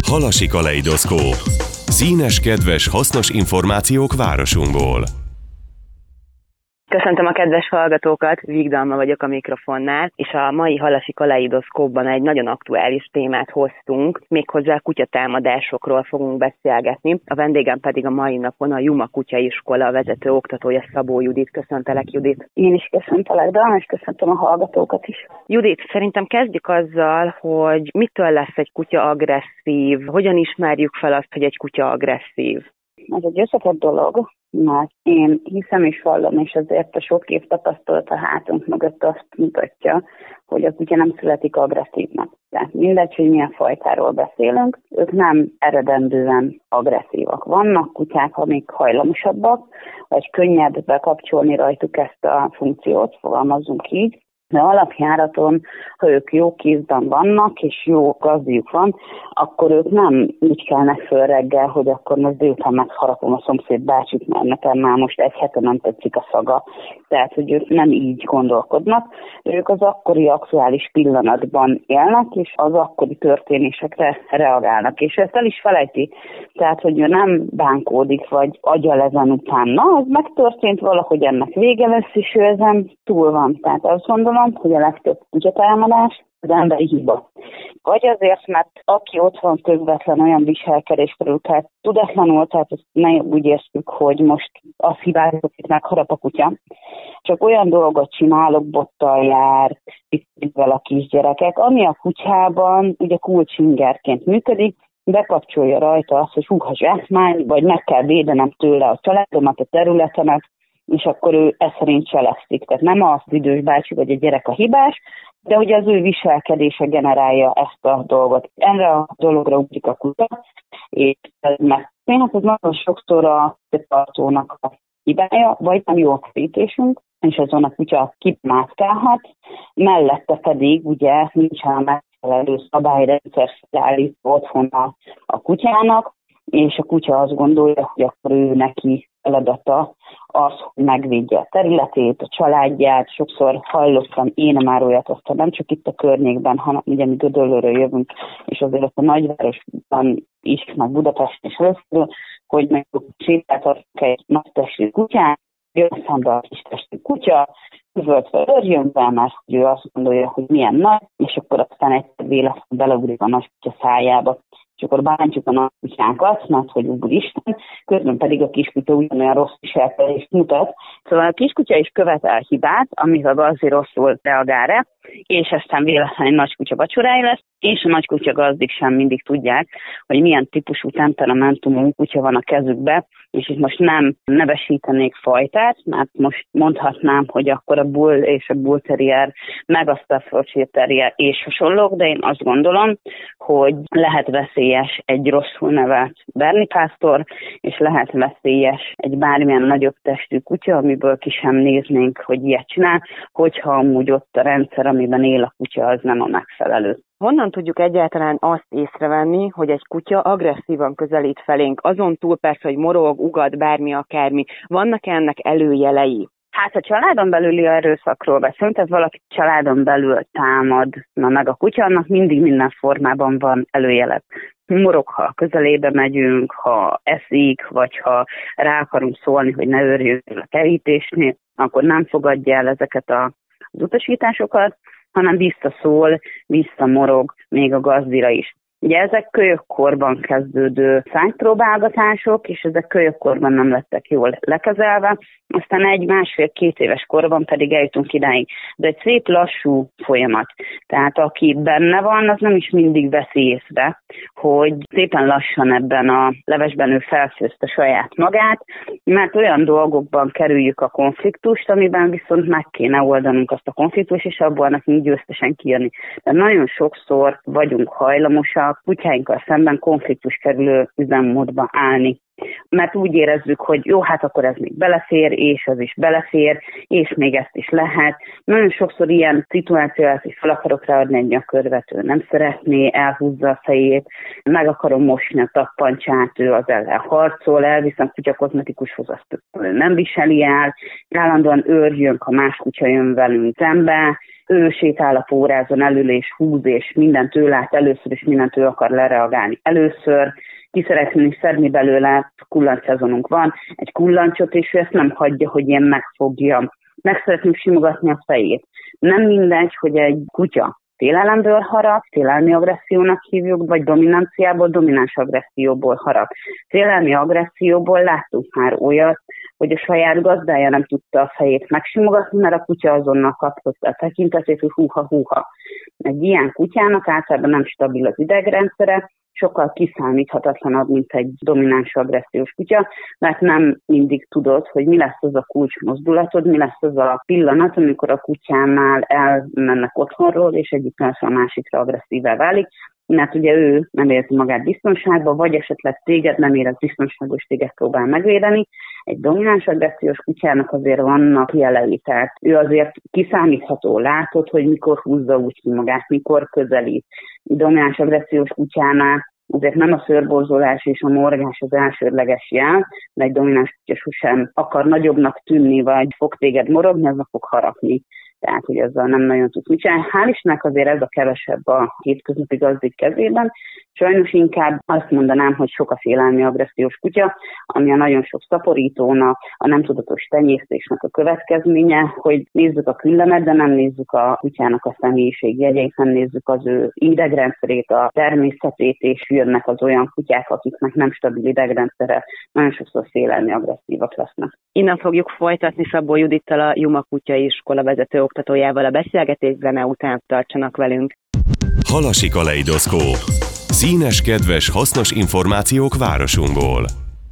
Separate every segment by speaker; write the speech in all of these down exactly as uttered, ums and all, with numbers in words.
Speaker 1: Halasi kaleidoszkóp. Színes, kedves, hasznos információk városunkból.
Speaker 2: Köszöntöm a kedves hallgatókat, Vigdalma vagyok a mikrofonnál, és a mai Halasi kaleidoszkópban egy nagyon aktuális témát hoztunk, méghozzá kutyatámadásokról fogunk beszélgetni. A vendégem pedig a mai napon a Juma kutyaiskola vezető oktatója, Szabó Judit. Köszöntelek, Judit.
Speaker 3: Én is köszöntelek, Dana, és köszöntöm a hallgatókat is.
Speaker 2: Judit, szerintem kezdjük azzal, hogy mitől lesz egy kutya agresszív, hogyan ismerjük fel azt, hogy egy kutya agresszív?
Speaker 3: Ez egy összetett dolog, mert én hiszem és vallom, és azért a sok év tapasztalat a hátunk mögött azt mutatja, hogy a kutya nem születik agresszívnak. Tehát mindegy, hogy milyen fajtáról beszélünk, ők nem eredendően agresszívak. Vannak kutyák, amik hajlamosabbak, vagy könnyebb bekapcsolni rajtuk ezt a funkciót, fogalmazzunk így, de alapjáraton, ha ők jó kézben vannak, és jó gazdiuk van, akkor ők nem úgy kelnek föl reggel, hogy akkor most délután megharapom a szomszéd bácsit, mert nekem már most egy hete nem tetszik a szaga. Tehát, hogy ők nem így gondolkodnak. Ők az akkori aktuális pillanatban élnek, és az akkori történésekre reagálnak. És ezt el is felejti. Tehát, hogy ő nem bánkódik, vagy agyal ezen utána. Az megtörtént, valahogy ennek vége lesz, és ő ezen túl van. Tehát azt gondolom, hogy a legtöbb kutyatámadás az emberi hiba. Vagy azért, mert aki ott van közvetlen olyan viselkedés kerül, tehát tudatlanul, tehát ezt ne úgy értjük, hogy most azt hibázok, hogy megharap a kutya. Csak olyan dolgot csinálok, bottal jár, picikvel a kisgyerekek, ami a kutyában ugye kulcsingerként működik, bekapcsolja rajta azt, hogy hú, ha zsákmány, vagy meg kell védenem tőle a családomat, a területemet, és akkor ő ez szerint cselekszik. Tehát nem az idős bácsi vagy a gyerek a hibás, de ugye az ő viselkedése generálja ezt a dolgot. Erre a dologra ugrik a kutya, és ez megtörténhet, ez nagyon sokszor a tartónak a hibája, vagy nem jó kerítésünk, és azon a kutya kimászkálhat, mellette pedig ugye nincsen megfelelő szabályrendszer felállítva otthon a, a kutyának, és a kutya azt gondolja, hogy akkor ő neki feladata az, hogy megvédje a területét, a családját. Sokszor hallottam én már olyat, aztán nem csak itt a környékben, hanem ugye mi Gödöllőről jövünk, és azért a nagyvárosban is, meg Budapesten is összül, hogy meg sétáltatok egy nagytestű kutyát, jön szembe a kis testű kutya, üvöltve örjön be, mert ő azt gondolja, hogy milyen nagy, és akkor aztán egy véletlenül beleugrik a nagy kutya szájába. És akkor bántjuk a nagy kutyánkat, mert hogy úristen, közben pedig a kiskutya ugyanolyan rossz viselkedést mutat. Szóval a kiskutya is követel hibát, amivel azért rosszul reagál rá, és aztán véletlenül egy nagy kutya vacsorája lesz, és a nagy kutya gazdik sem mindig tudják, hogy milyen típusú temperamentumú kutya van a kezükbe, és itt most nem nevesítenék fajtát, mert most mondhatnám, hogy akkor a bull és a bull terrier, meg a Staffordshire terrier és hasonlók, de én azt gondolom, hogy lehet veszélyes egy rosszul nevelt berni pásztor, és lehet veszélyes egy bármilyen nagyobb testű kutya, amiből ki sem néznénk, hogy ilyet csinál, hogyha amúgy ott a rendszer, amiben él a kutya, az nem a megfelelő.
Speaker 2: Honnan tudjuk egyáltalán azt észrevenni, hogy egy kutya agresszívan közelít felénk, azon túl persze, hogy morog, ugat, bármi akármi, vannak ennek előjelei?
Speaker 3: Hát a családon belüli erőszakról beszélünk, tehát valaki családon belül támad, na meg a kutya, annak mindig minden formában van előjele. Morog, ha közelébe megyünk, ha eszik, vagy ha rá akarunk szólni, hogy ne örjön a kerítésnél, akkor nem fogadja el ezeket a, az utasításokat, hanem visszaszól, visszamorog még a gazdira is. Ugye ezek kölyökkorban kezdődő szánypróbálgatások, és ezek kölyökkorban nem lettek jól lekezelve, aztán egy másfél-két éves korban pedig eljutunk idáig. De egy szép lassú folyamat. Tehát aki benne van, az nem is mindig veszi észre, hogy szépen lassan ebben a levesben ő felfőzte saját magát, mert olyan dolgokban kerüljük a konfliktust, amiben viszont meg kéne oldanunk azt a konfliktust, és abból nekünk győztesen kijönni. De nagyon sokszor vagyunk hajlamosak kutyáinkkal szemben konfliktus kerülő üzemmódba állni. Mert úgy érezzük, hogy jó, hát akkor ez még belefér, és az is belefér, és még ezt is lehet. Nagyon sokszor ilyen szituáció az, hogy fel akarok ráadni egy nyakörvet, ő nem szeretné, elhúzza a fejét, meg akarom mosni a tappancsát, ő az ellen harcol, elviszem kutya kozmetikushoz, azt ő nem viseli el, állandóan őrjön, ha más kutya jön velünk szembe, ő sétál a pórázon elől, és húz, és mindent ő lát először, és mindent ő akar lereagálni először. Ki szeretnénk szedni belőle, kullancs szezonunk van, egy kullancsot, és ő ezt nem hagyja, hogy én megfogjam. Meg szeretném simogatni a fejét. Nem mindegy, hogy egy kutya félelemből harag, félelmi agressziónak hívjuk, vagy dominanciából, domináns agresszióból harag. Félelmi agresszióból láttuk már olyat, hogy a saját gazdája nem tudta a fejét megsimogatni, mert a kutya azonnal kaptotta a tekintetét, hogy húha-húha. Egy ilyen kutyának általában nem stabil az idegrendszere, sokkal kiszámíthatatlanabb, mint egy domináns agressziós kutya, mert nem mindig tudod, hogy mi lesz az a kulcsmozdulatod, mi lesz az a pillanat, amikor a kutyánál elmennek otthonról, és egyik a másikra agresszívá válik, mert ugye ő nem érzi magát biztonságban, vagy esetleg téged nem érez biztonságos, téged próbál megvédeni. Egy domináns agressziós kutyának azért vannak jelei, tehát ő azért kiszámítható, látod, hogy mikor húzza úgy ki magát, mikor közelít. A domináns agressziós kutyánál azért nem a szőrborzolás és a morgás az elsődleges jel, de egy domináns kutya sosem akar nagyobbnak tűnni, vagy fog téged morogni, az fog harapni. Tehát, hogy ezzel nem nagyon tudsz mit csinálni. Hál' Istennek azért ez a kevesebb a hétköznapi gazdik kezében. Sajnos inkább azt mondanám, hogy sok a félelmi agressziós kutya, ami a nagyon sok szaporítónak, a nem tudatos tenyésztésnek a következménye, hogy nézzük a küllemet, de nem nézzük a kutyának a személyiségjegyeit, nem nézzük az ő idegrendszerét, a természetét, és jönnek az olyan kutyák, akiknek nem stabil idegrendszere, nagyon sokszor félelmi agresszívak lesznek.
Speaker 2: Innen fogjuk folytatni Szabó Judittal, a Juma Kutyai Iskola vezető oktatójával a beszélgetést, zene után tartsanak velünk.
Speaker 1: Halasi Kaleidoszkóp. Színes, kedves, hasznos információk városunkból.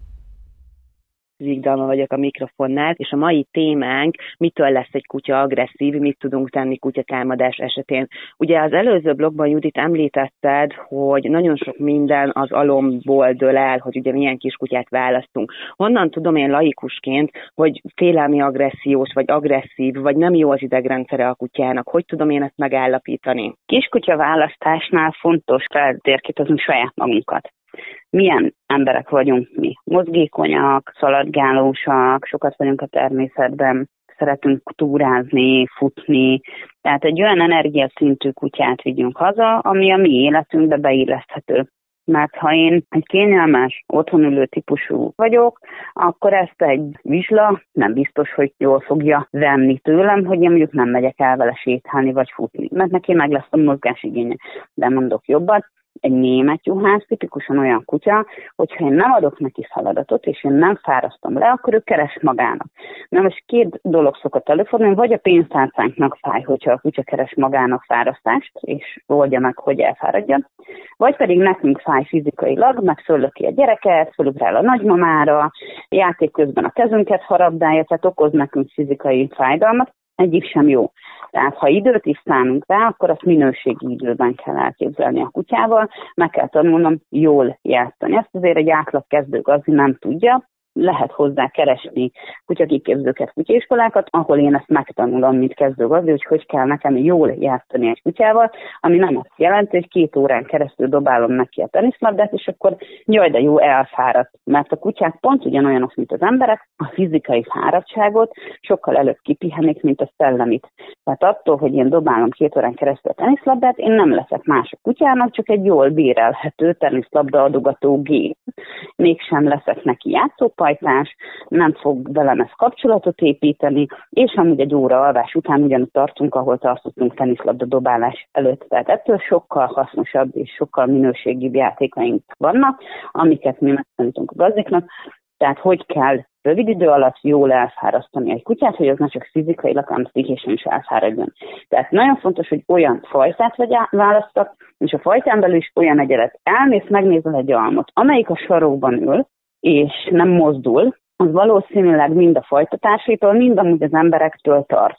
Speaker 2: Vigdalma vagyok a mikrofonnál, és a mai témánk, mitől lesz egy kutya agresszív, mit tudunk tenni kutyatámadás esetén. Ugye az előző blogban, Judit, említetted, hogy nagyon sok minden az alomból dől el, hogy ugye milyen kiskutyát választunk. Honnan tudom én laikusként, hogy félelmi agressziós, vagy agresszív, vagy nem jó az idegrendszere a kutyának? Hogy tudom én ezt megállapítani?
Speaker 3: Kiskutya választásnál fontos feltérképezni saját magunkat. Milyen emberek vagyunk mi? Mozgékonyak, szaladgálósak, sokat vagyunk a természetben, szeretünk túrázni, futni, tehát egy olyan energiaszintű kutyát vigyünk haza, ami a mi életünkbe beilleszthető. Mert ha én egy kényelmes, otthonülő típusú vagyok, akkor ezt egy vizsla nem biztos, hogy jól fogja venni tőlem, hogy én mondjuk nem megyek el vele sétálni vagy futni, mert neki meg lesz a mozgásigénye. De mondok jobbat, egy német juhász tipikusan olyan kutya, hogyha én nem adok neki feladatot, és én nem fárasztom le, akkor ő keres magának. Na most két dolog szokott előfordulni, vagy a pénztárcánknak fáj, hogyha a kutya keres magának fárasztást, és oldja meg, hogy elfáradjon, vagy pedig nekünk fáj fizikailag, meg föllöki a gyereket, fölugrál a nagymamára, játék közben a kezünket harabdálja, tehát okoz nekünk fizikai fájdalmat, egyik sem jó. Tehát ha időt is szánunk rá, akkor azt minőségi időben kell elképzelni a kutyával, meg kell tanulnom jól játszani. Ezt azért egy átlag kezdő gazdi nem tudja, lehet hozzá keresni kutyakiképzőket, kutyaiskolákat, ahol én ezt megtanulom, mint kezdőgazdi, hogy hogy kell nekem jól játszani egy kutyával, ami nem azt jelenti, hogy két órán keresztül dobálom neki a teniszlabdát, és akkor jaj, de jó, elfáradt. Mert a kutyák pont ugyanolyanok, mint az emberek, a fizikai fáradtságot sokkal előbb kipihenik, mint a szellemit. Tehát attól, hogy én dobálom két órán keresztül a teniszlabdát, én nem leszek más a kutyának, csak egy jól bérelhető teniszlabda adogató gép. Mégsem leszek neki játszópajtás, nem fog velem ezt kapcsolatot építeni, és amúgy egy óra alvás után ugyanúgy tartunk, ahol tartottunk teniszlabda dobálás előtt. Tehát ettől sokkal hasznosabb és sokkal minőségibb játékaink vannak, amiket mi megtanítunk a gazdiknak. Tehát hogy kell rövid idő alatt jól elfárasztani egy kutyát, hogy az ne csak fizikailag, hanem pszichésen is elfáradjon. Tehát nagyon fontos, hogy olyan fajtát választak, és a fajtán belül is olyan egyelet. Elmész, megnézel egy almot, amelyik a sarokban ül, és nem mozdul, az valószínűleg mind a fajtatársaitól, mind amúgy az emberektől tart.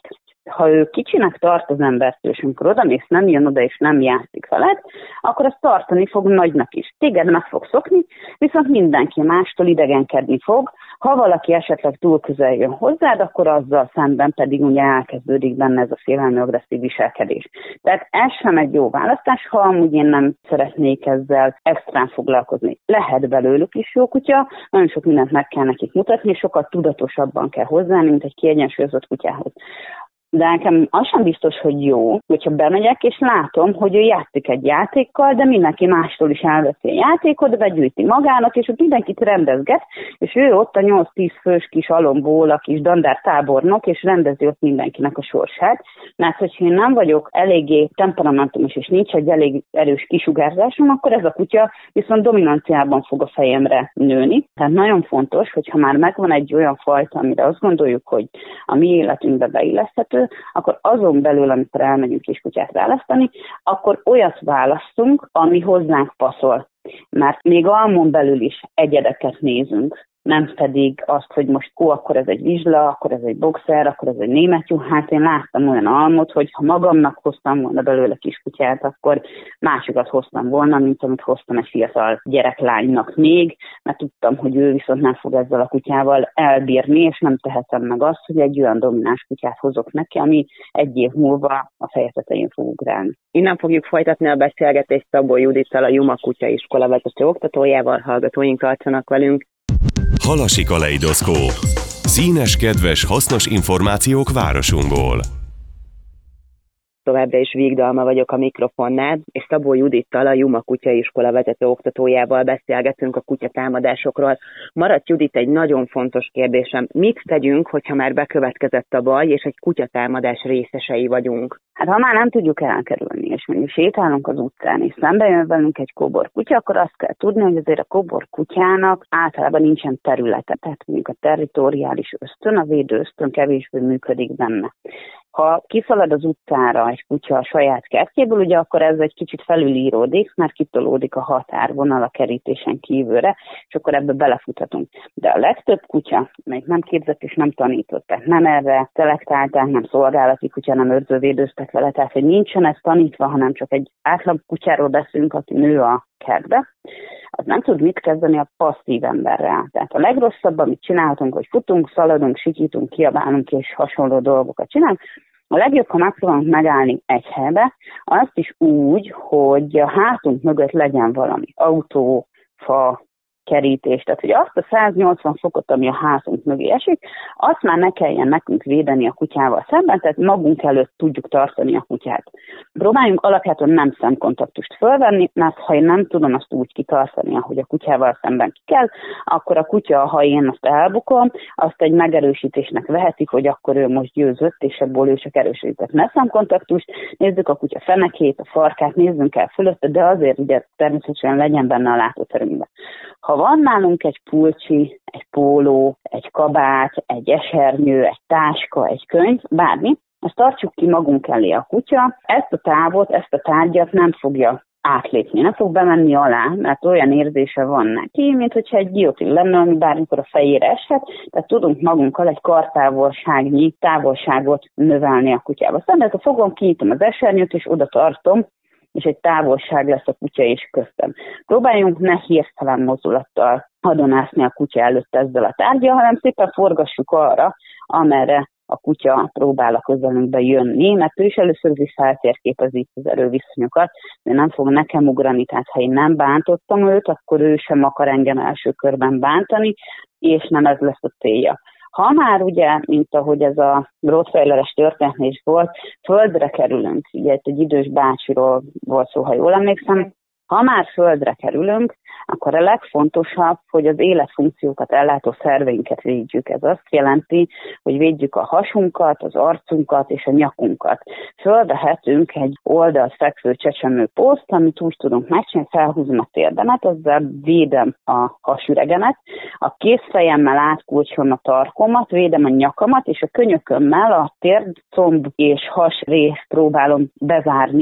Speaker 3: Ha ő kicsinek tart az embertől, és amikor odamész, nem jön oda, és nem játszik veled, akkor azt tartani fog nagynak is. Téged meg fog szokni, viszont mindenki mástól idegenkedni fog. Ha valaki esetleg túl közel jön hozzád, akkor azzal szemben pedig ugye elkezdődik benne ez a félelmi agresszív viselkedés. Tehát ez sem egy jó választás, ha amúgy én nem szeretnék ezzel extrán foglalkozni. Lehet belőlük is jó kutya, nagyon sok mindent meg kell nekik mutatni, és sokkal tudatosabban kell hozzá, mint egy kiegyensúlyozott kutyához. De nekem az sem biztos, hogy jó, hogyha bemegyek, és látom, hogy ő játszik egy játékkal, de mindenki mástól is elveszi a játékot, begyűjti magának, és ott mindenkit rendezget, és ő ott a nyolc-tíz fős kis alomból a kis dandár tábornok, és rendezi ott mindenkinek a sorsát. Mert hogyha én nem vagyok eléggé temperamentumos, és nincs egy elég erős kisugárzásom, akkor ez a kutya viszont dominanciában fog a fejemre nőni. Tehát nagyon fontos, hogyha már megvan egy olyan fajta, amire azt gondoljuk, hogy a mi életünkbe beilleszthető, akkor azon belül, amikor elmegyünk kiskutyát választani, akkor olyat választunk, ami hozzánk passzol. Mert még almon belül is egyedeket nézünk, nem pedig azt, hogy most ó, akkor ez egy vizsla, akkor ez egy boxer, akkor ez egy német juh. Hát én láttam olyan almot, hogy ha magamnak hoztam volna belőle kiskutyát, akkor másokat hoztam volna, mint amit hoztam egy fiatal gyereklánynak még, mert tudtam, hogy ő viszont nem fog ezzel a kutyával elbírni, és nem tehetem meg azt, hogy egy olyan domináns kutyát hozok neki, ami egy év múlva a feje tetején fog ugrálni.
Speaker 2: Innen fogjuk folytatni a beszélgetést Szabó Judittal, a Juma Kutyaiskola vezető oktatójával. Hallgatóink, tartsanak velünk.
Speaker 1: Halasi Kaleidoszkóp. Színes, kedves, hasznos információk városunkból.
Speaker 2: Továbbra is Vígdalma vagyok a mikrofonnál, és Szabó Judittal, a Juma Kutyaiskola vezető oktatójával beszélgetünk a kutyatámadásokról. Maradt, Judit, egy nagyon fontos kérdésem. Mit tegyünk, hogyha már bekövetkezett a baj, és egy kutyatámadás részesei vagyunk?
Speaker 3: Hát ha már nem tudjuk elkerülni, és mondjuk sétálunk az utcán, és szembe jön velünk egy kóbor kutya, akkor azt kell tudni, hogy azért a kóbor kutyának általában nincsen területe. Tehát mondjuk a territoriális ösztön, a védő ösztön kevésbé működik benne. Ha kiszalad az utcára egy kutya a saját kertjéből, ugye akkor ez egy kicsit felülíródik, mert kitolódik a határvonal a kerítésen kívülre, és akkor ebbe belefuthatunk. De a legtöbb kutya, melyik nem képzett és nem tanított, tehát nem erre szelektálták, nem szolgálati kutya, nem őrzővédőztek vele, tehát hogy nincsen ez tanítva, hanem csak egy átlag kutyáról beszélünk, aki nő a kertbe, az nem tud mit kezdeni a passzív emberrel. Tehát a legrosszabb, amit csinálhatunk, hogy futunk, szaladunk, sikítunk, kiabálunk és hasonló dolgokat csinálunk. A legjobb, ha megpróbálunk megállni egy helybe, azt is úgy, hogy a hátunk mögött legyen valami autó, fa, kerítés, tehát hogy azt a száznyolcvan fokot, ami a házunk mögé esik, azt már ne kelljen nekünk védeni a kutyával szemben, tehát magunk előtt tudjuk tartani a kutyát. Próbáljunk alapjáton nem szemkontaktust fölvenni, mert ha én nem tudom azt úgy kitartani, ahogy a kutyával szemben ki kell, akkor a kutya, ha én azt elbukom, azt egy megerősítésnek veheti, hogy akkor ő most győzött, és ebből ő csak erősített. Ne szemkontaktust, nézzük a kutya fenekét, a farkát, nézzünk el fölötte, de azért ugye természetesen legyen benne a látóterünkben. Ha van nálunk egy pulcsi, egy póló, egy kabát, egy esernyő, egy táska, egy könyv, bármi, azt tartsuk ki magunk elé a kutya, ezt a távot, ezt a tárgyat nem fogja átlépni, nem fog bemenni alá, mert olyan érzése van neki, mint hogyha egy giotin lenne, ami bármikor a fejére eshet, tehát tudunk magunkkal egy kartávolságnyi távolságot növelni a kutyába. Aztán a fogom, kinyitom az esernyőt, és oda tartom, és egy távolság lesz a kutya és köztem. Próbáljunk ne hirtelen mozdulattal hadonászni a kutya előtt ezzel a tárgyal, hanem szépen forgassuk arra, amerre a kutya próbál a közelünkbe jönni, mert ő is először is feltérképezik az erőviszonyokat, de nem fog nekem ugrani, tehát ha én nem bántottam őt, akkor ő sem akar engem első körben bántani, és nem ez lesz a célja. Ha már ugye, mint ahogy ez a rottweileres történet is volt, földre kerülünk, ugye itt egy idős bácsiról volt szó, ha jól emlékszem, ha már földre kerülünk, akkor a legfontosabb, hogy az életfunkciókat ellátó szerveinket védjük. Ez azt jelenti, hogy védjük a hasunkat, az arcunkat és a nyakunkat. Fölvehetünk egy oldalt fekvő csecsemő poszt, amit úgy tudunk megcsinálni, felhúzom a térdemet, azzal védem a hasüregemet, a kézfejemmel átkulcsolom a tarkomat, védem a nyakamat, és a könyökömmel a térd, comb és has részt próbálom bezárni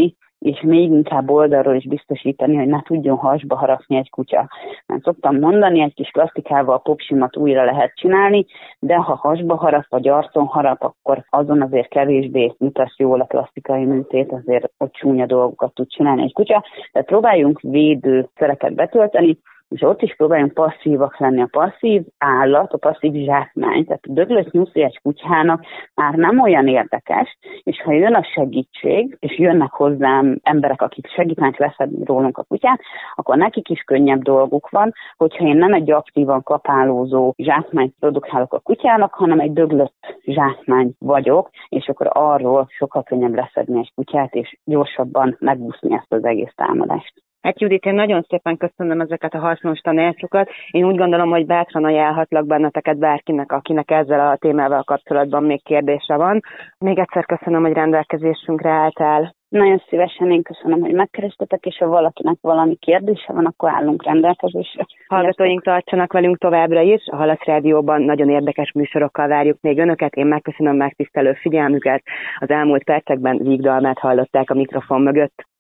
Speaker 3: és még inkább oldalról is biztosítani, hogy ne tudjon hasba harapni egy kutya. Mert szoktam mondani, egy kis plastikával a popsimat újra lehet csinálni, de ha hasba harap, vagy arcon harap, akkor azon azért kevésbé mutasd jól a plastikai műtét, azért ott csúnya dolgokat tud csinálni egy kutya. Tehát próbáljunk védő szerepet betölteni, és ott is próbáljunk passzívak lenni. A passzív állat, a passzív zsákmány, tehát a döglött nyuszi egy kutyának már nem olyan érdekes, és ha jön a segítség, és jönnek hozzám emberek, akik segítenek leszedni rólunk a kutyát, akkor nekik is könnyebb dolguk van, hogyha én nem egy aktívan kapálózó zsákmányt produkálok a kutyának, hanem egy döglött zsákmány vagyok, és akkor arról sokkal könnyebb leszedni egy kutyát, és gyorsabban megúszni ezt az egész támadást.
Speaker 2: Hát Judit, én nagyon szépen köszönöm ezeket a hasznos tanácsokat. Én úgy gondolom, hogy bátran ajánlhatlak benneteket bárkinek, akinek ezzel a témával kapcsolatban még kérdése van. Még egyszer köszönöm, hogy rendelkezésünkre álltál.
Speaker 3: Nagyon szívesen én köszönöm, hogy megkerestetek, és ha valakinek valami kérdése van, akkor állunk rendelkezésre.
Speaker 2: Hallgatóink tartsanak velünk továbbra is. A Hallasz Rádióban nagyon érdekes műsorokkal várjuk még önöket. Én megköszönöm megtisztelő figyelmüket. Az elmúlt percekben Víg Dalmát hallották a mikrofon mögött.